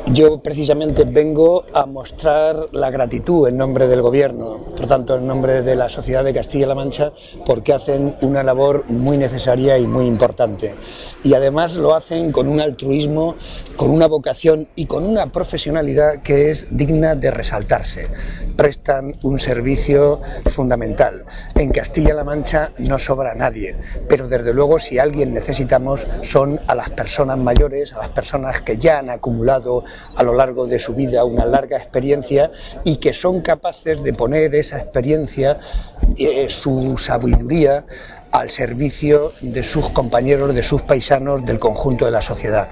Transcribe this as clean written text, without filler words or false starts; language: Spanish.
Yo precisamente vengo a mostrar la gratitud en nombre del Gobierno, por tanto en nombre de la sociedad de Castilla-La Mancha, porque hacen una labor muy necesaria y muy importante. Y además lo hacen con un altruismo, con una vocación y con una profesionalidad que es digna de resaltarse. Prestan un servicio fundamental. En Castilla-La Mancha no sobra nadie, pero desde luego si alguien necesitamos son a las personas mayores, a las personas que ya han acumulado a lo largo de su vida una larga experiencia y que son capaces de poner esa experiencia, su sabiduría, al servicio de sus compañeros, de sus paisanos, del conjunto de la sociedad.